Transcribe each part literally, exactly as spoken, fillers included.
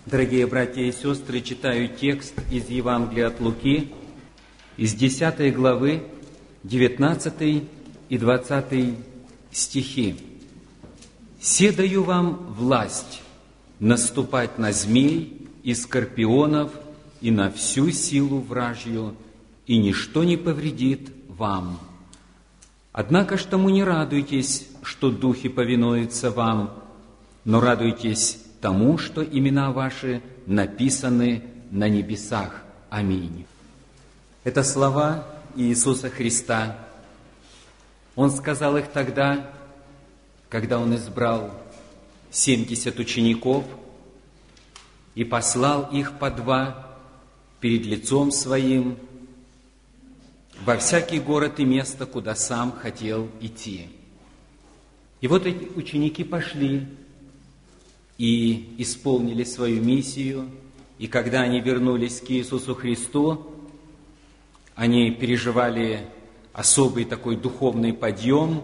Дорогие братья и сестры, читаю текст из Евангелия от Луки, из десятой главы, девятнадцатый и двадцатый стихи. «Се даю вам власть наступать на змей и скорпионов и на всю силу вражью, и ничто не повредит вам. Однако ж тому не радуйтесь, что духи повинуются вам, но радуйтесь тому, что имена ваши написаны на небесах. Аминь». Это слова Иисуса Христа. Он сказал их тогда, когда Он избрал семьдесят учеников и послал их по два перед лицом Своим во всякий город и место, куда Сам хотел идти. И вот эти ученики пошли и исполнили свою миссию, и когда они вернулись к Иисусу Христу, они переживали особый такой духовный подъем,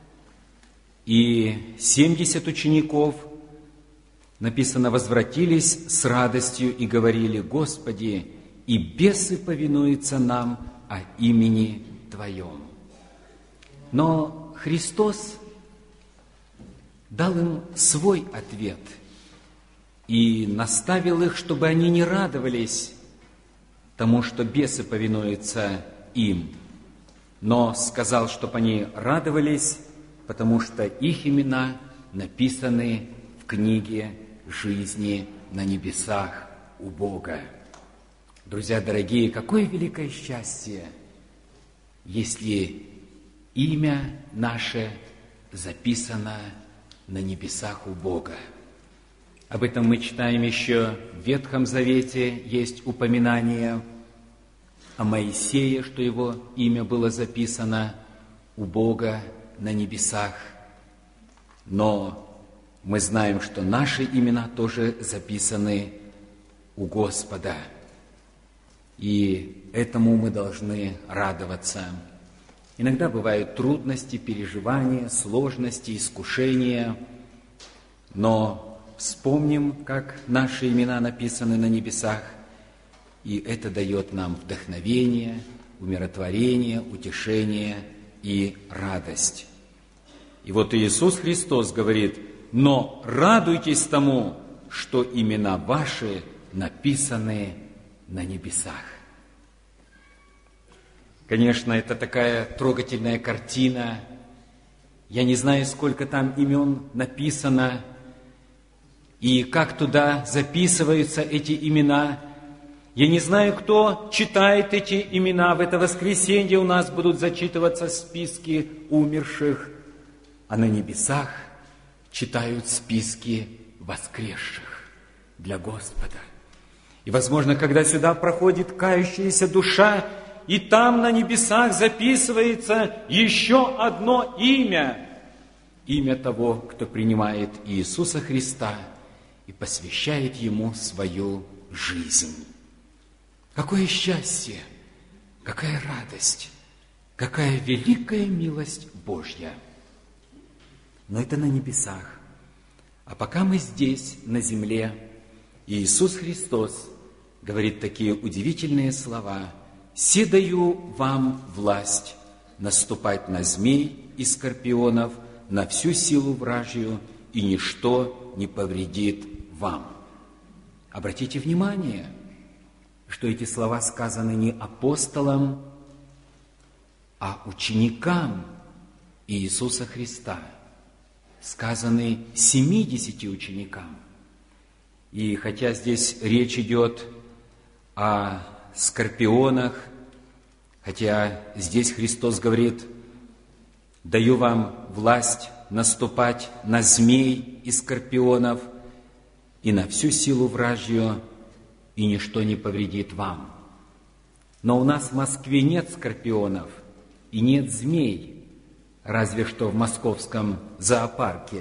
и семьдесят учеников, написано, возвратились с радостью и говорили: «Господи, и бесы повинуются нам о имени Твоем». Но Христос дал им свой ответ и наставил их, чтобы они не радовались тому, что бесы повинуются им, но сказал, чтобы они радовались, потому что их имена написаны в книге жизни на небесах у Бога. Друзья дорогие, какое великое счастье, если имя наше записано на небесах у Бога. Об этом мы читаем еще в Ветхом Завете, есть упоминание о Моисее, что его имя было записано у Бога на небесах. Но мы знаем, что наши имена тоже записаны у Господа. И этому мы должны радоваться. Иногда бывают трудности, переживания, сложности, искушения, но вспомним, как наши имена написаны на небесах, и это дает нам вдохновение, умиротворение, утешение и радость. И вот Иисус Христос говорит: «Но радуйтесь тому, что имена ваши написаны на небесах». Конечно, это такая трогательная картина. Я не знаю, сколько там имен написано, и как туда записываются эти имена. Я не знаю, кто читает эти имена. В это воскресенье у нас будут зачитываться списки умерших, а на небесах читают списки воскресших для Господа. И, возможно, когда сюда проходит кающаяся душа, и там на небесах записывается еще одно имя. Имя того, кто принимает Иисуса Христа и посвящает Ему свою жизнь. Какое счастье, какая радость, какая великая милость Божья. Но это на небесах. А пока мы здесь, на земле, Иисус Христос говорит такие удивительные слова: «Се даю вам власть наступать на змей и скорпионов, на всю силу вражью, и ничто не повредит вам». Обратите внимание, что эти слова сказаны не апостолам, а ученикам Иисуса Христа, сказаны семидесяти ученикам. И хотя здесь речь идет о скорпионах, хотя здесь Христос говорит: «Даю вам власть наступать на змей и скорпионов и на всю силу вражью, и ничто не повредит вам». Но у нас в Москве нет скорпионов и нет змей, разве что в московском зоопарке.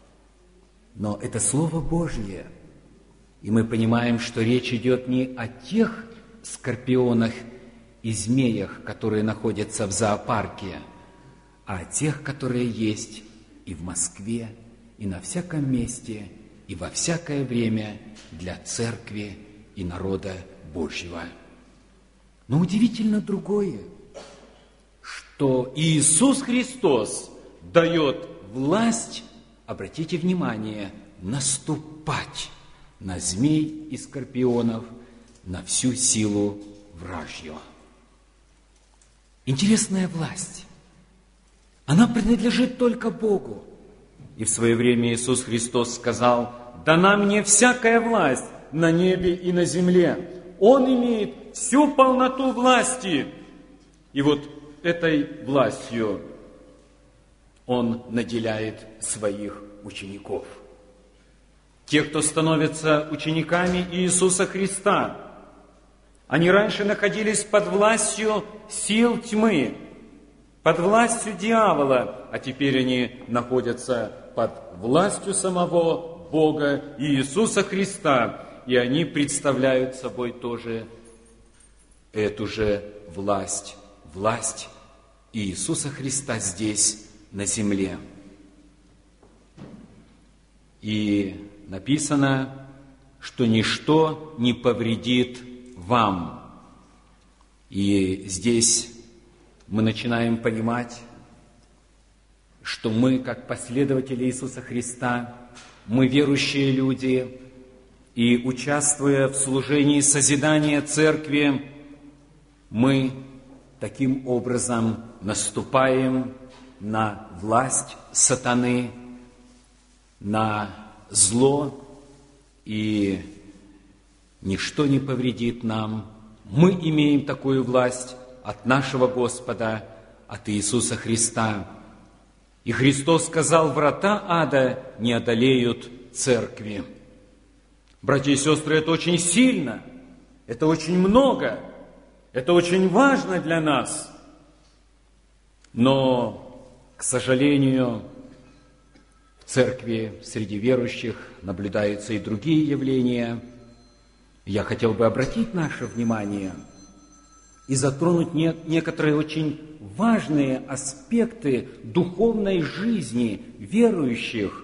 Но это Слово Божье, и мы понимаем, что речь идет не о тех скорпионах и змеях, которые находятся в зоопарке, а о тех, которые есть и в Москве, и на всяком месте, и во всякое время для церкви и народа Божьего. Но удивительно другое, что Иисус Христос дает власть, обратите внимание, наступать на змей и скорпионов, на всю силу вражью. Интересная власть. Она принадлежит только Богу. И в свое время Иисус Христос сказал: «Дана мне всякая власть на небе и на земле». Он имеет всю полноту власти. И вот этой властью Он наделяет своих учеников. Те, кто становятся учениками Иисуса Христа, они раньше находились под властью сил тьмы, под властью дьявола, а теперь они находятся под властью самого Бога Иисуса Христа, и они представляют собой тоже эту же власть, власть Иисуса Христа здесь, на земле. И написано, что ничто не повредит вам. И здесь мы начинаем понимать, что мы, как последователи Иисуса Христа, мы верующие люди, и участвуя в служении созидания церкви, мы таким образом наступаем на власть сатаны, на зло, и ничто не повредит нам. Мы имеем такую власть от нашего Господа, от Иисуса Христа. И Христос сказал: врата ада не одолеют церкви. Братья и сестры, это очень сильно, это очень много, это очень важно для нас. Но, к сожалению, в церкви среди верующих наблюдаются и другие явления. Я хотел бы обратить наше внимание и затронуть некоторые очень важные аспекты духовной жизни верующих.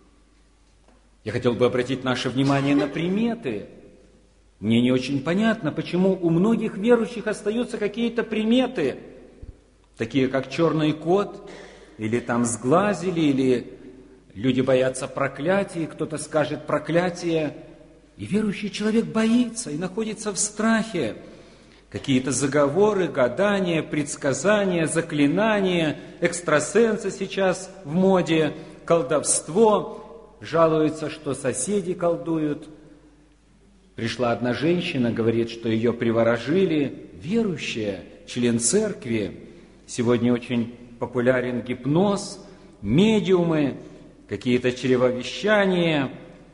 Я хотел бы обратить наше внимание на приметы. Мне не очень понятно, почему у многих верующих остаются какие-то приметы, такие как черный кот, или там сглазили, или люди боятся проклятий, кто-то скажет проклятие. И верующий человек боится и находится в страхе. Какие-то заговоры, гадания, предсказания, заклинания, экстрасенсы сейчас в моде, колдовство. Жалуются, что соседи колдуют. Пришла одна женщина, говорит, что ее приворожили. Верующая, член церкви. Сегодня очень популярен гипноз, медиумы, какие-то чревовещания,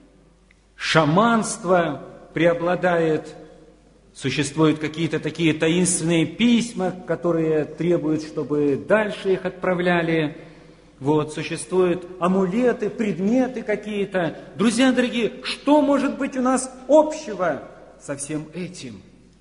шаманство преобладает. Существуют какие-то такие таинственные письма, которые требуют, чтобы дальше их отправляли. Вот, существуют амулеты, предметы какие-то. Друзья дорогие, что может быть у нас общего со всем этим?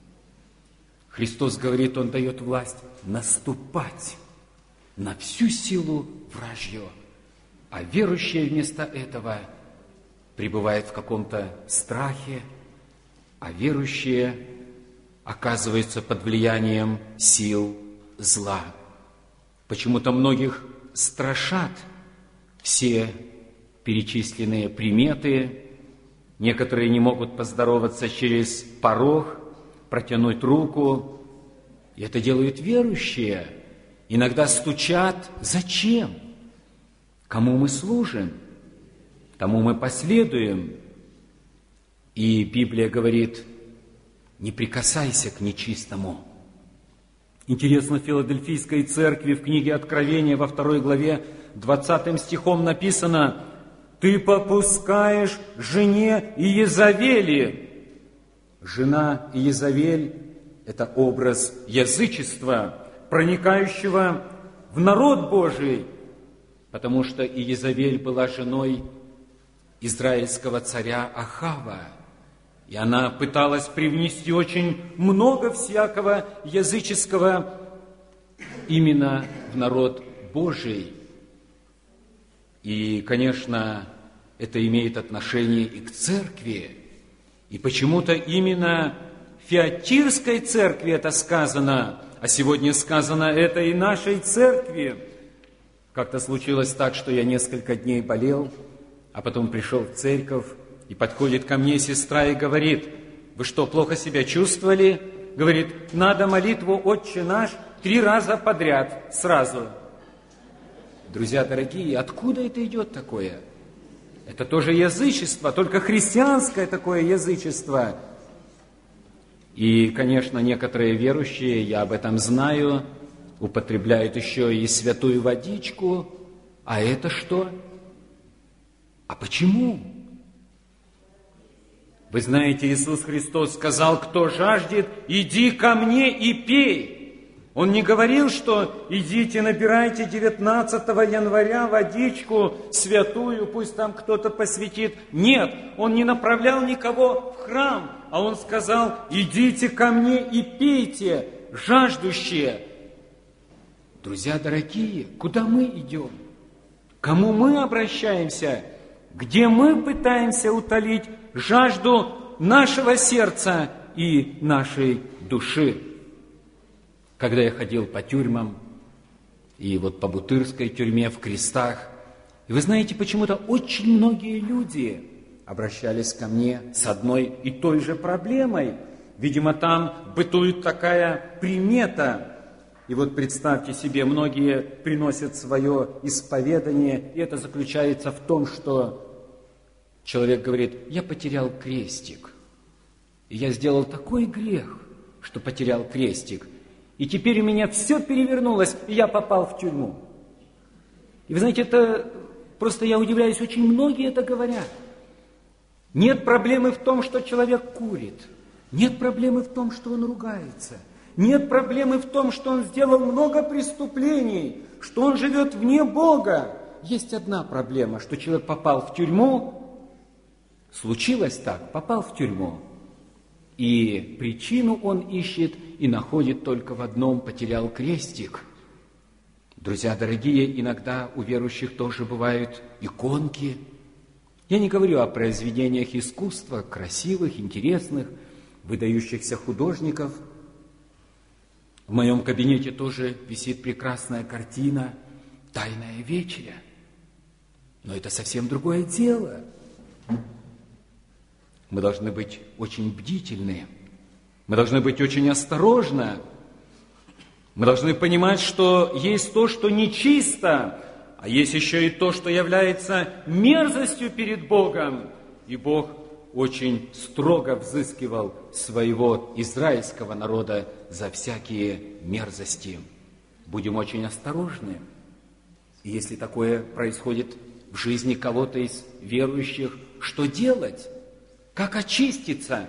Христос говорит, Он дает власть наступать на всю силу вражью. А верующие вместо этого пребывают в каком-то страхе, а верующие оказываются под влиянием сил зла. Почему-то многих страшат все перечисленные приметы. Некоторые не могут поздороваться через порог, протянуть руку. И это делают верующие. Иногда стучат. Зачем? Кому мы служим? Тому мы последуем. И Библия говорит: не прикасайся к нечистому. Интересно, в Филадельфийской церкви в книге Откровения во второй главе двадцатым стихом написано: «Ты попускаешь жене Иезавели». Жена Иезавель – это образ язычества, проникающего в народ Божий, потому что Иезавель была женой израильского царя Ахава. И она пыталась привнести очень много всякого языческого именно в народ Божий. И, конечно, это имеет отношение и к церкви. И почему-то именно в Фиатирской церкви это сказано, а сегодня сказано это и нашей церкви. Как-то случилось так, что я несколько дней болел, а потом пришел в церковь, и подходит ко мне сестра и говорит: вы что, плохо себя чувствовали? Говорит, надо молитву «Отче наш» три раза подряд, сразу. Друзья дорогие, откуда это идет такое? Это тоже язычество, только христианское такое язычество. И, конечно, некоторые верующие, я об этом знаю, употребляют еще и святую водичку. А это что? А почему? Вы знаете, Иисус Христос сказал: кто жаждет, иди ко мне и пей. Он не говорил, что идите, набирайте девятнадцатого января водичку святую, пусть там кто-то посвятит. Нет, Он не направлял никого в храм, а Он сказал: идите ко мне и пейте, жаждущие. Друзья дорогие, куда мы идем? К кому мы обращаемся? Где мы пытаемся утолить жажду нашего сердца и нашей души? Когда я ходил по тюрьмам, и вот по Бутырской тюрьме в Крестах, и вы знаете, почему-то очень многие люди обращались ко мне с одной и той же проблемой. Видимо, там бытует такая примета. И вот представьте себе, многие приносят свое исповедание, и это заключается в том, что человек говорит: я потерял крестик, и я сделал такой грех, что потерял крестик. И теперь у меня все перевернулось, и я попал в тюрьму. И вы знаете, это просто я удивляюсь, очень многие это говорят. Нет проблемы в том, что человек курит. Нет проблемы в том, что он ругается. Нет проблемы в том, что он сделал много преступлений, что он живет вне Бога. Есть одна проблема, что человек попал в тюрьму. Случилось так, попал в тюрьму. И причину он ищет и находит только в одном: потерял крестик. Друзья дорогие, иногда у верующих тоже бывают иконки. Я не говорю о произведениях искусства, красивых, интересных, выдающихся художников. В моем кабинете тоже висит прекрасная картина «Тайная вечеря». Но это совсем другое дело. Мы должны быть очень бдительны. Мы должны быть очень осторожны. Мы должны понимать, что есть то, что нечисто, а есть еще и то, что является мерзостью перед Богом. И Бог очень строго взыскивал своего израильского народа за всякие мерзости. Будем очень осторожны. И если такое происходит в жизни кого-то из верующих, что делать? Как очиститься?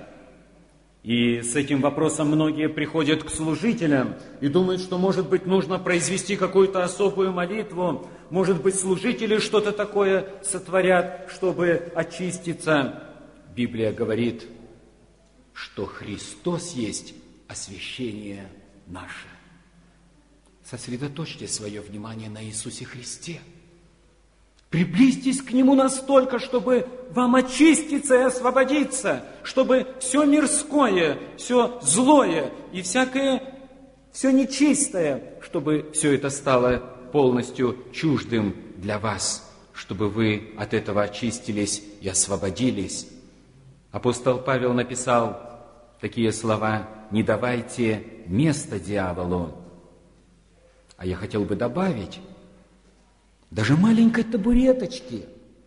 И с этим вопросом многие приходят к служителям и думают, что, может быть, нужно произвести какую-то особую молитву, может быть, служители что-то такое сотворят, чтобы очиститься. Библия говорит, что Христос есть освящение наше. Сосредоточьте свое внимание на Иисусе Христе. Приблизьтесь к Нему настолько, чтобы вам очиститься и освободиться, чтобы все мирское, все злое и всякое, все нечистое, чтобы все это стало полностью чуждым для вас, чтобы вы от этого очистились и освободились. Апостол Павел написал такие слова: «Не давайте места дьяволу». А я хотел бы добавить, даже маленькой табуреточки,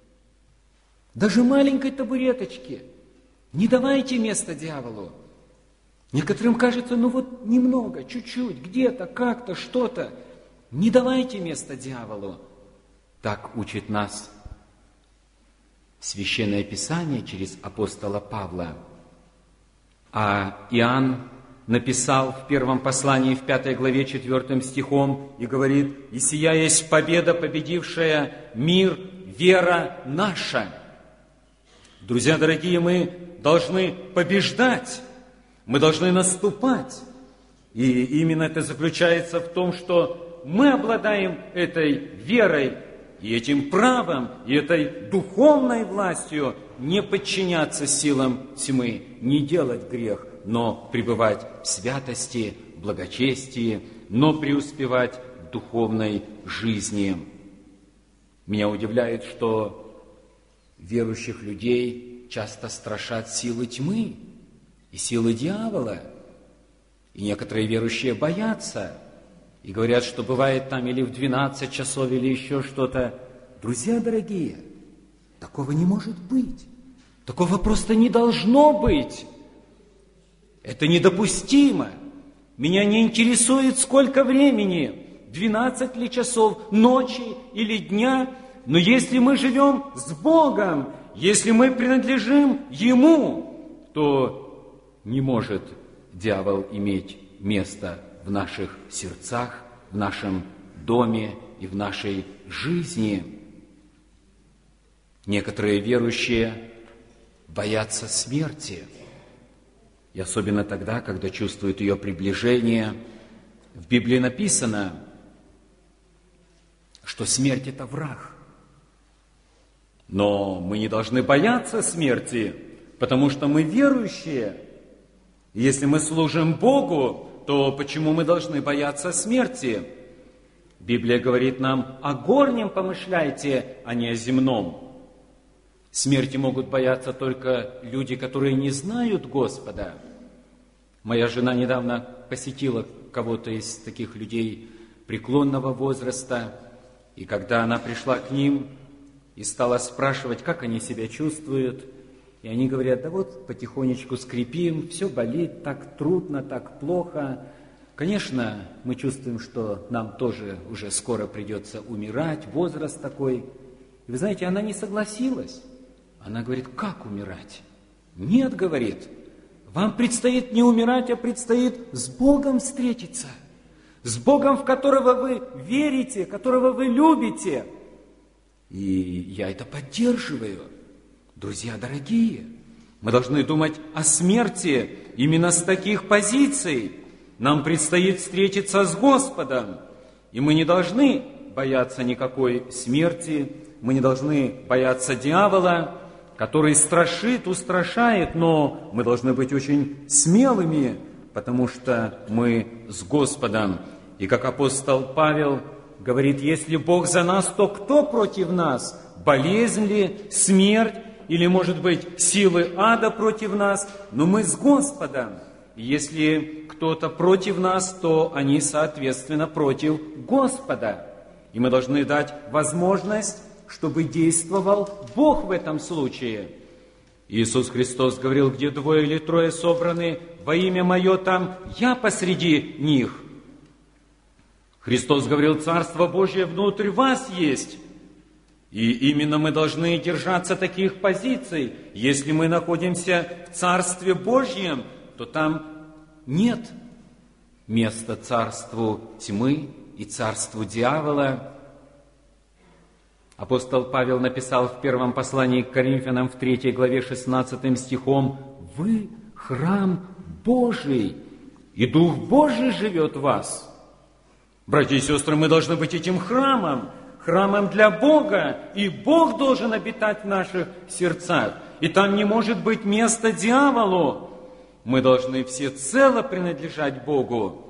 даже маленькой табуреточки не давайте места дьяволу. Некоторым кажется, ну вот немного, чуть-чуть, где-то, как-то, что-то. Не давайте места дьяволу. Так учит нас Священное Писание через апостола Павла. А Иоанн написал в первом послании, в пятой главе, четвертым стихом, и говорит: «И сия есть победа, победившая мир, вера наша». Друзья дорогие, мы должны побеждать, мы должны наступать. И именно это заключается в том, что мы обладаем этой верой, и этим правом, и этой духовной властью не подчиняться силам тьмы, не делать грех, но пребывать в святости, благочестии, но преуспевать в духовной жизни. Меня удивляет, что верующих людей часто страшат силы тьмы и силы дьявола. И некоторые верующие боятся и говорят, что бывает там или в двенадцать часов, или еще что-то. Друзья дорогие, такого не может быть. Такого просто не должно быть. Это недопустимо. Меня не интересует, сколько времени, двенадцать ли часов, ночи или дня, но если мы живем с Богом, если мы принадлежим Ему, то не может дьявол иметь место в наших сердцах, в нашем доме и в нашей жизни. Некоторые верующие боятся смерти, и особенно тогда, когда чувствуют ее приближение. В Библии написано, что смерть – это враг. Но мы не должны бояться смерти, потому что мы верующие. Если мы служим Богу, то почему мы должны бояться смерти? Библия говорит нам: о горнем помышляйте, а не о земном. Смерти могут бояться только люди, которые не знают Господа. Моя жена недавно посетила кого-то из таких людей преклонного возраста, и когда она пришла к ним и стала спрашивать, как они себя чувствуют, и они говорят: да вот потихонечку скрипим, все болит, так трудно, так плохо. Конечно, мы чувствуем, что нам тоже уже скоро придется умирать, возраст такой. И вы знаете, она не согласилась. Она говорит: как умирать? Нет, говорит, вам предстоит не умирать, а предстоит с Богом встретиться. С Богом, в которого вы верите, которого вы любите. И я это поддерживаю. Друзья дорогие, мы должны думать о смерти именно с таких позиций. Нам предстоит встретиться с Господом, и мы не должны бояться никакой смерти, мы не должны бояться дьявола, который страшит, устрашает, но мы должны быть очень смелыми, потому что мы с Господом. И как апостол Павел говорит: если Бог за нас, то кто против нас? Болезнь ли, смерть, или, может быть, силы ада против нас? Но мы с Господом. И если кто-то против нас, то они, соответственно, против Господа. И мы должны дать возможность, чтобы действовал Бог в этом случае. Иисус Христос говорил: где двое или трое собраны во имя Мое, там Я посреди них. Христос говорил: Царство Божие внутрь вас есть. И именно мы должны держаться таких позиций. Если мы находимся в Царстве Божьем, то там нет места царству тьмы и царству дьявола. Апостол Павел написал в первом послании к Коринфянам в третьей главе шестнадцатым стихом: «Вы храм Божий, и Дух Божий живет в вас». Братья и сестры, мы должны быть этим храмом, храмом для Бога, и Бог должен обитать в наших сердцах. И там не может быть места дьяволу. Мы должны всецело принадлежать Богу.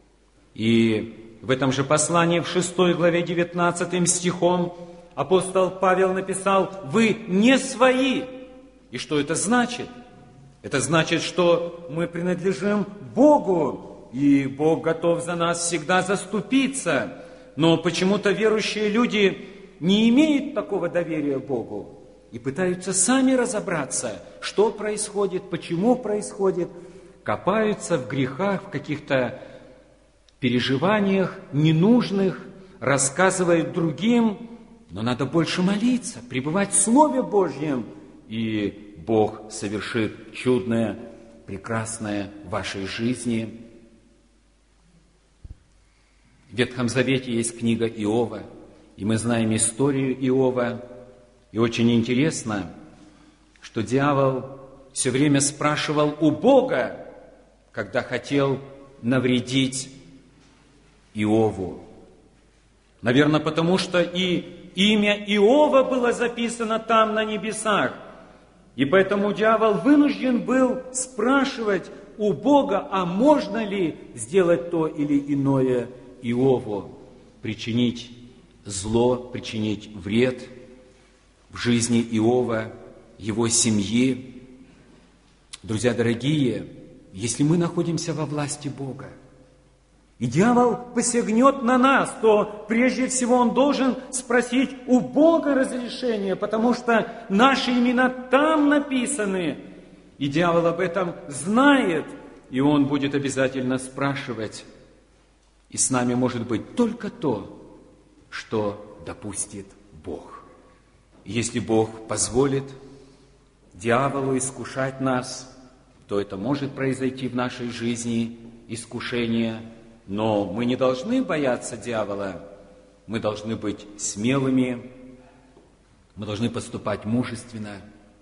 И в этом же послании в шестой главе девятнадцатым стихом апостол Павел написал: «Вы не свои». И что это значит? Это значит, что мы принадлежим Богу, и Бог готов за нас всегда заступиться. Но почему-то верующие люди не имеют такого доверия Богу и пытаются сами разобраться, что происходит, почему происходит, копаются в грехах, в каких-то переживаниях ненужных, рассказывают другим. Но надо больше молиться, пребывать в Слове Божьем, и Бог совершит чудное, прекрасное в вашей жизни. В Ветхом Завете есть книга Иова, и мы знаем историю Иова. И очень интересно, что дьявол все время спрашивал у Бога, когда хотел навредить Иову. Наверное, потому что и имя Иова было записано там на небесах. И поэтому дьявол вынужден был спрашивать у Бога, а можно ли сделать то или иное Иову, причинить зло, причинить вред в жизни Иова, его семьи. Друзья дорогие, если мы находимся во власти Бога, и дьявол посягнет на нас, то прежде всего он должен спросить у Бога разрешения, потому что наши имена там написаны, и дьявол об этом знает, и он будет обязательно спрашивать. И с нами может быть только то, что допустит Бог. Если Бог позволит дьяволу искушать нас, то это может произойти в нашей жизни, искушение. Но мы не должны бояться дьявола, мы должны быть смелыми, мы должны поступать мужественно.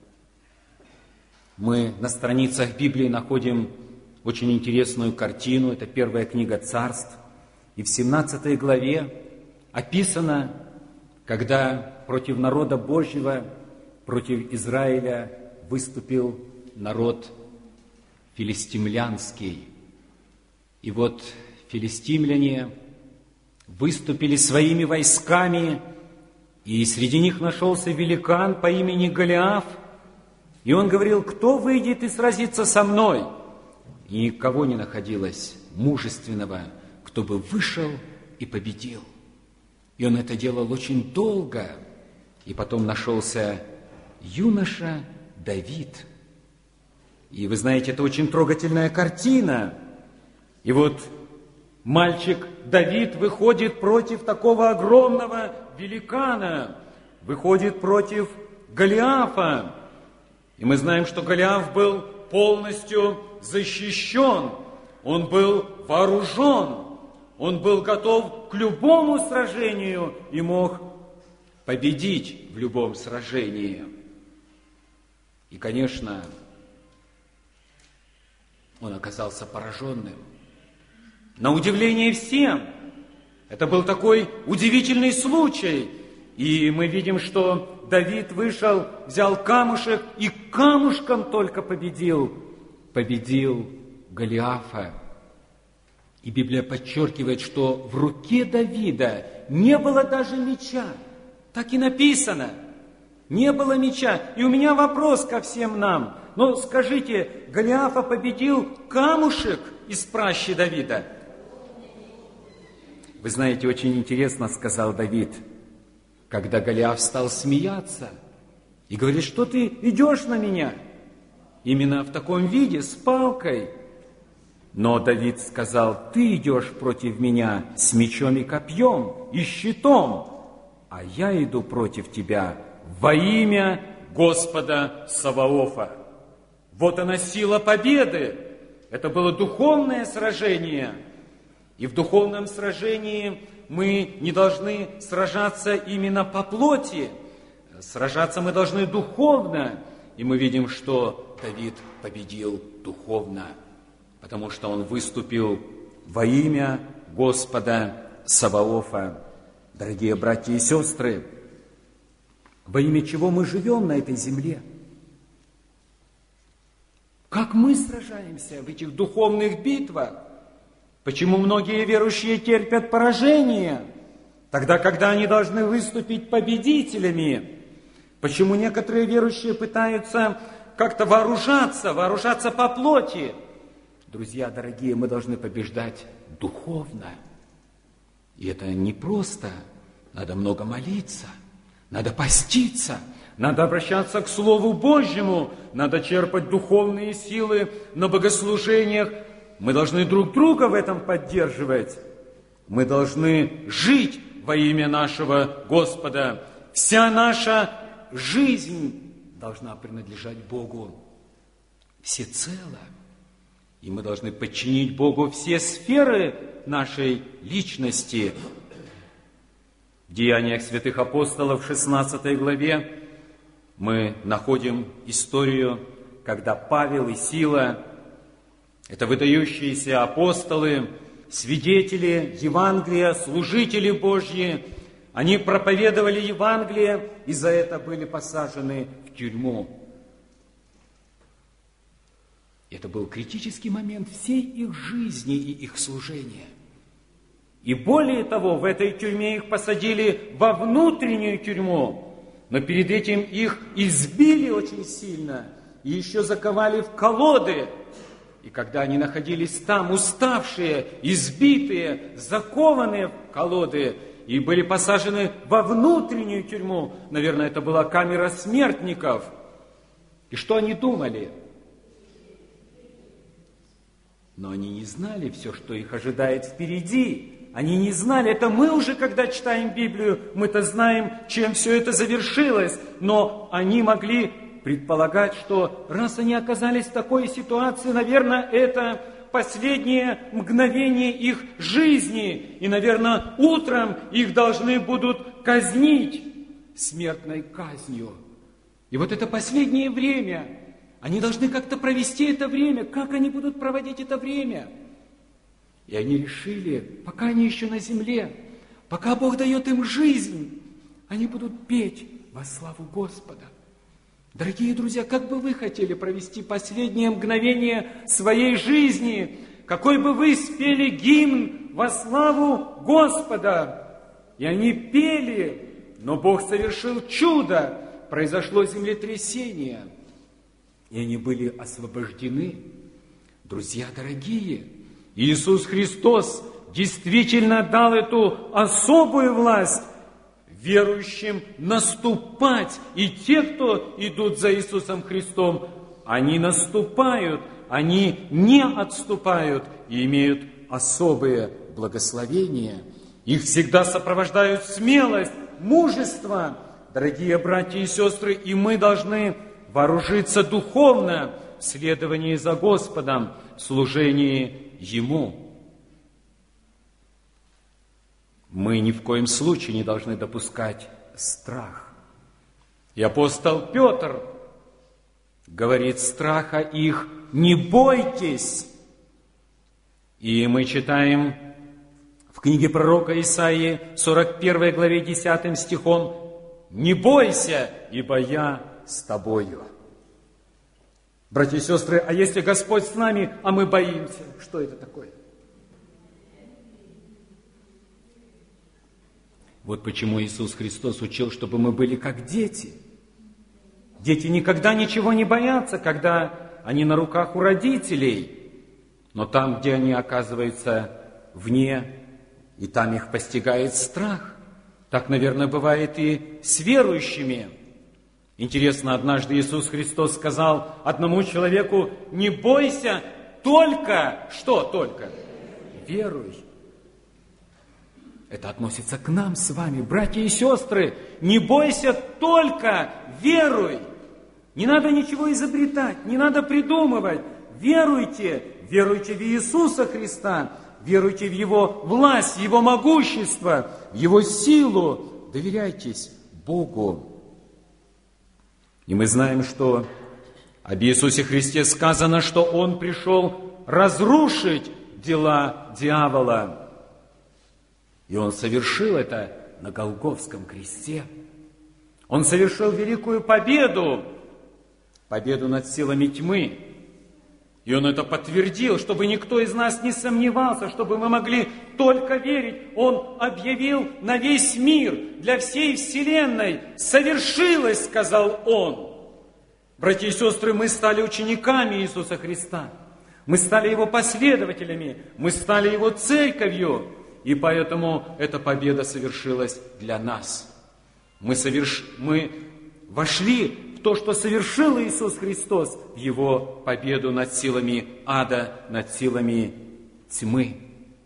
Мы на страницах Библии находим очень интересную картину, это первая книга Царств, и в семнадцатой главе описано, когда против народа Божьего, против Израиля выступил народ филистимлянский. И вот филистимляне выступили своими войсками, и среди них нашелся великан по имени Голиаф, и он говорил: кто выйдет и сразится со мной? И никого не находилось мужественного, кто бы вышел и победил. И он это делал очень долго, и потом нашелся юноша Давид. И вы знаете, это очень трогательная картина. И вот мальчик Давид выходит против такого огромного великана, выходит против Голиафа. И мы знаем, что Голиаф был полностью защищен, он был вооружен, он был готов к любому сражению и мог победить в любом сражении. И, конечно, он оказался пораженным. На удивление всем, это был такой удивительный случай. И мы видим, что Давид вышел, взял камушек и камушком только победил, победил Голиафа. И Библия подчеркивает, что в руке Давида не было даже меча. Так и написано. Не было меча. И у меня вопрос ко всем нам. Ну, скажите, Голиафа победил камушек из пращи Давида? Вы знаете, очень интересно сказал Давид, когда Голиаф стал смеяться и говорит: что ты идешь на меня? Именно в таком виде, с палкой. Но Давид сказал: ты идешь против меня с мечом и копьем, и щитом, а я иду против тебя во имя Господа Саваофа. Вот она сила победы. Это было духовное сражение. И в духовном сражении мы не должны сражаться именно по плоти. Сражаться мы должны духовно. И мы видим, что Давид победил духовно, потому что он выступил во имя Господа Саваофа. Дорогие братья и сестры, во имя чего мы живем на этой земле? Как мы сражаемся в этих духовных битвах? Почему многие верующие терпят поражение, тогда, когда они должны выступить победителями? Почему некоторые верующие пытаются как-то вооружаться, вооружаться по плоти? Друзья дорогие, мы должны побеждать духовно. И это не просто. Надо много молиться, надо поститься, надо обращаться к Слову Божьему, надо черпать духовные силы на богослужениях. Мы должны друг друга в этом поддерживать. Мы должны жить во имя нашего Господа. Вся наша жизнь должна принадлежать Богу всецело. И мы должны подчинить Богу все сферы нашей личности. В Деяниях святых апостолов в шестнадцатой главе мы находим историю, когда Павел и Сила, это выдающиеся апостолы, свидетели Евангелия, служители Божьи, Они проповедовали Евангелие и за это были посажены в тюрьму. Это был критический момент всей их жизни и их служения. И более того, в этой тюрьме их посадили во внутреннюю тюрьму, но перед этим их избили очень сильно и еще заковали в колоды. И когда они находились там, уставшие, избитые, закованные в колоды, и были посажены во внутреннюю тюрьму, наверное, это была камера смертников. И что они думали? Но они не знали все, что их ожидает впереди. Они не знали. Это мы уже, когда читаем Библию, мы-то знаем, чем все это завершилось. Но они могли предполагать, что раз они оказались в такой ситуации, наверное, это последнее мгновение их жизни. И, наверное, утром их должны будут казнить смертной казнью. И вот это последнее время, они должны как-то провести это время. Как они будут проводить это время? И они решили, пока они еще на земле, пока Бог дает им жизнь, они будут петь во славу Господа. Дорогие друзья, как бы вы хотели провести последнее мгновение своей жизни? Какой бы вы спели гимн во славу Господа? И они пели, но Бог совершил чудо, произошло землетрясение, и они были освобождены. Друзья дорогие, Иисус Христос действительно дал эту особую власть верующим наступать. И те, кто идут за Иисусом Христом, они наступают, они не отступают и имеют особые благословения. Их всегда сопровождают смелость, мужество. Дорогие братья и сестры, и мы должны вооружиться духовно в следовании за Господом, в служении Ему. Мы ни в коем случае не должны допускать страх. И апостол Петр говорит: страха их не бойтесь. И мы читаем в книге пророка Исаии, сорок первой главе, десятым стихом: «Не бойся, ибо я с тобою». Братья и сестры, а если Господь с нами, а мы боимся, что это такое? Вот почему Иисус Христос учил, чтобы мы были как дети. Дети никогда ничего не боятся, когда они на руках у родителей. Но там, где они оказываются вне, и там их постигает страх. Так, наверное, бывает и с верующими. Интересно, однажды Иисус Христос сказал одному человеку: не бойся, только, что только? Веруй. Это относится к нам с вами, братья и сестры. Не бойся, только веруй. Не надо ничего изобретать, не надо придумывать. Веруйте, веруйте в Иисуса Христа, веруйте в Его власть, в Его могущество, в Его силу. Доверяйтесь Богу. И мы знаем, что об Иисусе Христе сказано, что Он пришел разрушить дела дьявола. И Он совершил это на Голгофском кресте. Он совершил великую победу, победу над силами тьмы. И Он это подтвердил, чтобы никто из нас не сомневался, чтобы мы могли только верить. Он объявил на весь мир, для всей вселенной: совершилось, сказал Он. Братья и сестры, мы стали учениками Иисуса Христа. Мы стали Его последователями, мы стали Его церковью. И поэтому эта победа совершилась для нас. Мы, соверш... мы вошли в то, что совершил Иисус Христос, в Его победу над силами ада, над силами тьмы.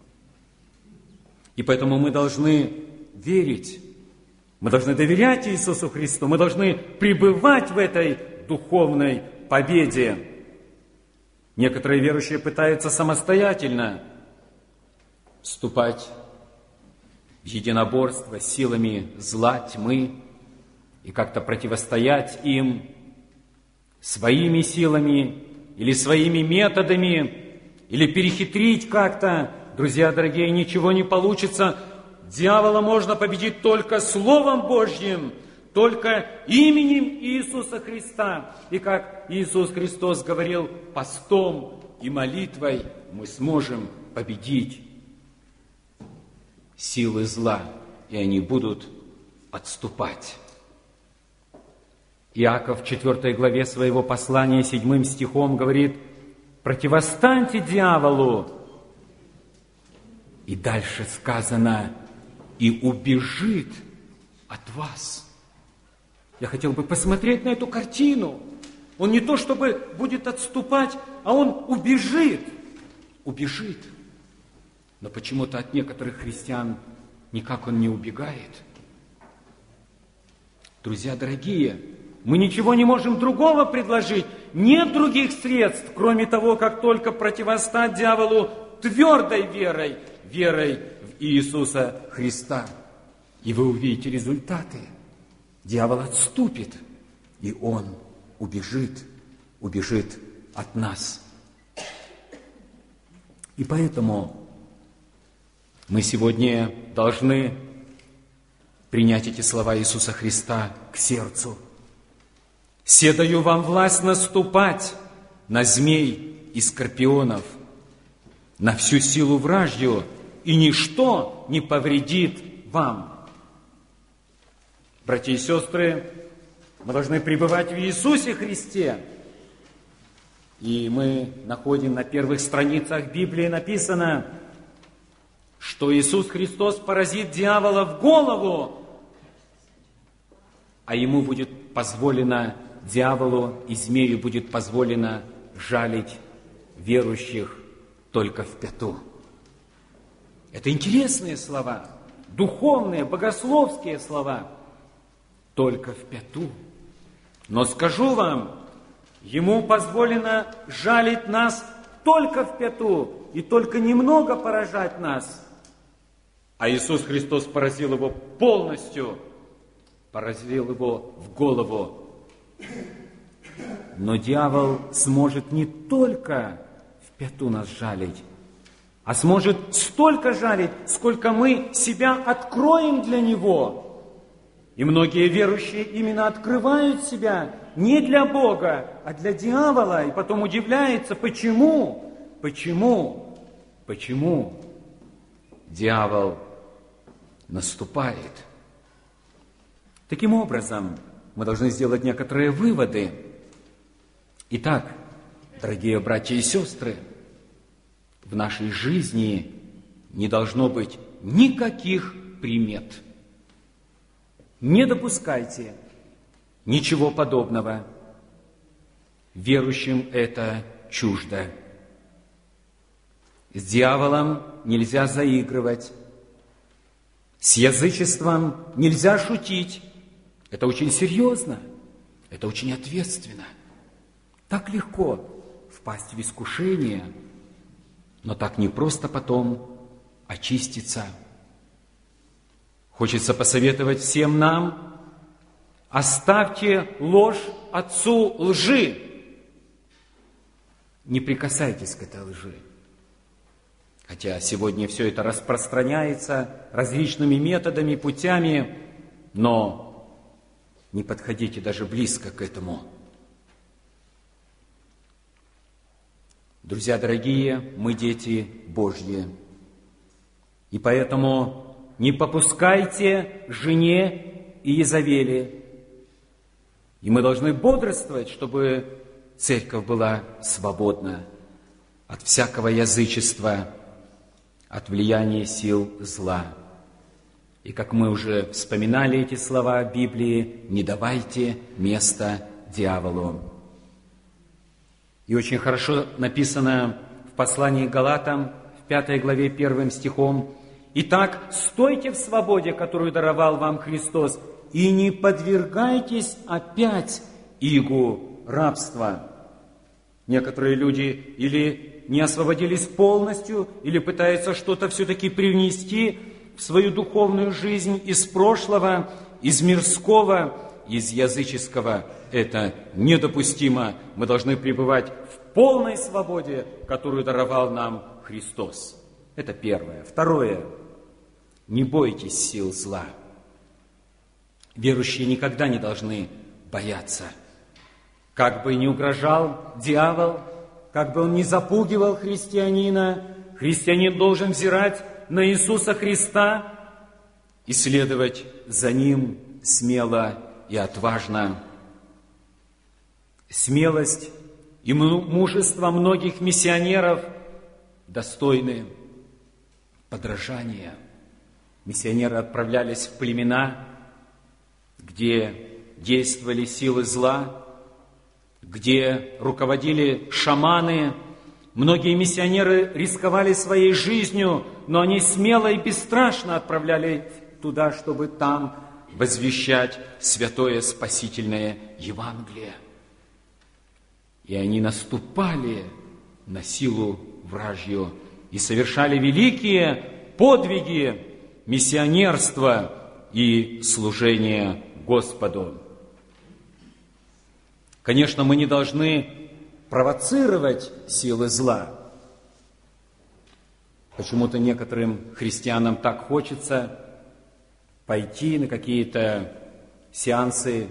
И поэтому мы должны верить, мы должны доверять Иисусу Христу, мы должны пребывать в этой духовной победе. Некоторые верующие пытаются самостоятельно вступать в единоборство с силами зла, тьмы, и как-то противостоять им своими силами или своими методами, или перехитрить как-то. Друзья дорогие, ничего не получится. Дьявола можно победить только Словом Божьим, только именем Иисуса Христа. И как Иисус Христос говорил, постом и молитвой мы сможем победить силы зла, и они будут отступать. Иаков в четвёртой главе своего послания, седьмым стихом говорит: «Противостаньте дьяволу». И дальше сказано: «И убежит от вас». Я хотел бы посмотреть на эту картину. Он не то чтобы будет отступать, а он убежит. Убежит. Но почему-то от некоторых христиан никак он не убегает. Друзья дорогие, мы ничего не можем другого предложить. Нет других средств, кроме того, как только противостать дьяволу твердой верой, верой в Иисуса Христа. И вы увидите результаты. Дьявол отступит, и он убежит, убежит от нас. И поэтому мы сегодня должны принять эти слова Иисуса Христа к сердцу. «Се даю вам власть наступать на змей и скорпионов, на всю силу вражью, и ничто не повредит вам». Братья и сестры, мы должны пребывать в Иисусе Христе. И мы находим на первых страницах Библии написано, что Иисус Христос поразит дьявола в голову, а ему будет позволено, дьяволу и змею будет позволено жалить верующих только в пяту. Это интересные слова, духовные, богословские слова. Только в пяту. Но скажу вам, ему позволено жалить нас только в пяту и только немного поражать нас. А Иисус Христос поразил его полностью, поразил его в голову. Но дьявол сможет не только в пяту нас жалить, а сможет столько жалить, сколько мы себя откроем для него. И многие верующие именно открывают себя не для Бога, а для дьявола, и потом удивляются, почему, почему, почему дьявол наступает. Таким образом, мы должны сделать некоторые выводы. Итак, дорогие братья и сестры, в нашей жизни не должно быть никаких примет. Не допускайте ничего подобного. Верующим это чуждо. С дьяволом нельзя заигрывать. С язычеством нельзя шутить. Это очень серьезно. Это очень ответственно. Так легко впасть в искушение, но так непросто потом очиститься. Хочется посоветовать всем нам: оставьте ложь отцу лжи. Не прикасайтесь к этой лжи. Хотя сегодня все это распространяется различными методами, путями, но не подходите даже близко к этому. Друзья дорогие, мы дети Божьи, и поэтому не попускайте жене и Иезавели. И мы должны бодрствовать, чтобы церковь была свободна от всякого язычества, от влияния сил зла. И как мы уже вспоминали эти слова Библии, не давайте места дьяволу. И очень хорошо написано в послании к Галатам, в пятой главе, первым стихом: «Итак, стойте в свободе, которую даровал вам Христос, и не подвергайтесь опять игу рабства». Некоторые люди или не освободились полностью, или пытаются что-то все-таки привнести в свою духовную жизнь из прошлого, из мирского, из языческого. Это недопустимо. Мы должны пребывать в полной свободе, которую даровал нам Христос. Это первое. Второе. не бойтесь сил зла. Верующие никогда не должны бояться. Как бы ни угрожал дьявол, как бы он ни запугивал христианина, христианин должен взирать на Иисуса Христа и следовать за Ним смело и отважно. Смелость и мужество многих миссионеров достойны подражания. Миссионеры отправлялись в племена, где действовали силы зла, где руководили шаманы. Многие миссионеры рисковали своей жизнью, но они смело и бесстрашно отправляли туда, чтобы там возвещать святое спасительное Евангелие. И они наступали на силу вражью и совершали великие подвиги миссионерства и служения Господу. Конечно, мы не должны провоцировать силы зла. Почему-то некоторым христианам так хочется пойти на какие-то сеансы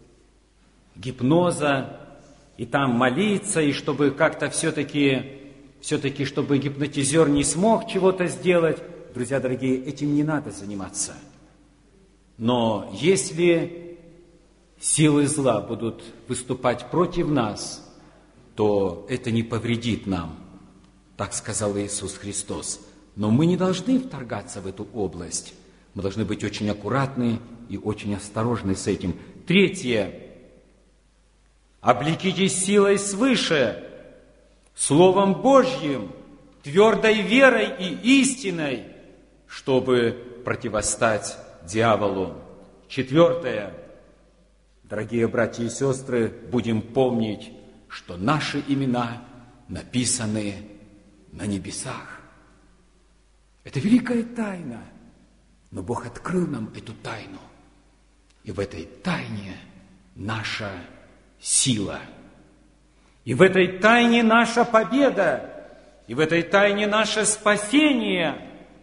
гипноза и там молиться, и чтобы как-то все-таки, все-таки, чтобы гипнотизер не смог чего-то сделать. Друзья дорогие, этим не надо заниматься. Но если силы зла будут выступать против нас, то это не повредит нам, так сказал Иисус Христос. Но мы не должны вторгаться в эту область. Мы должны быть очень аккуратны и очень осторожны с этим. Третье. Облекитесь силой свыше, Словом Божьим, твердой верой и истиной, чтобы противостать дьяволу. Четвертое. Дорогие братья и сестры, будем помнить, что наши имена написаны на небесах. Это великая тайна, но Бог открыл нам эту тайну. И в этой тайне наша сила. И в этой тайне наша победа. И в этой тайне наше спасение.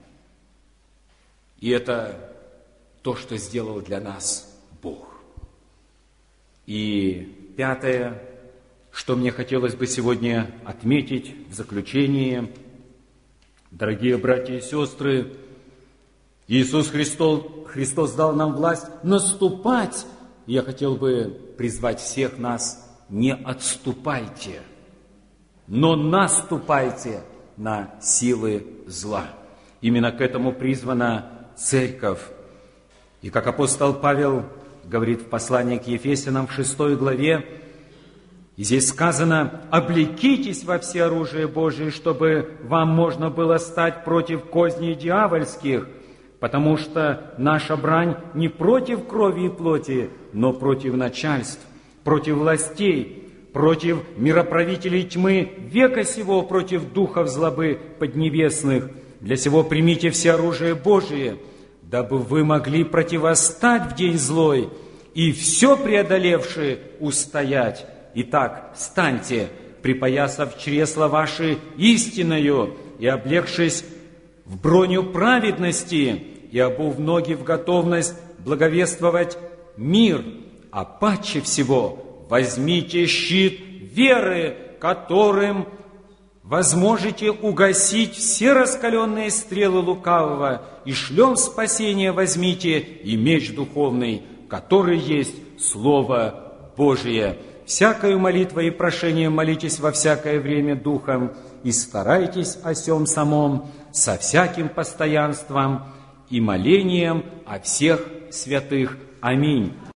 И это то, что сделал для нас Бог. И пятое, что мне хотелось бы сегодня отметить в заключении. Дорогие братья и сестры, Иисус Христос, Христос дал нам власть наступать. Я хотел бы призвать всех нас: не отступайте, но наступайте на силы зла. Именно к этому призвана церковь. И как апостол Павел говорит в послании к Ефесянам в шестой главе, и здесь сказано: «Облекитесь во всеоружие Божие, чтобы вам можно было стать против козней дьявольских, потому что наша брань не против крови и плоти, но против начальств, против властей, против мироправителей тьмы века сего, против духов злобы поднебесных. Для сего примите все оружие Божие, дабы вы могли противостать в день злой и все преодолевшие устоять. Итак, станьте, припоясав чресла ваши истинною и облегшись в броню праведности и обув ноги в готовность благовествовать мир, а паче всего возьмите щит веры, которым возможете угасить все раскаленные стрелы лукавого, и шлем спасения возьмите, и меч духовный, который есть Слово Божие. Всякою молитвой и прошением молитесь во всякое время Духом, и старайтесь о сем самом со всяким постоянством и молением о всех святых. Аминь.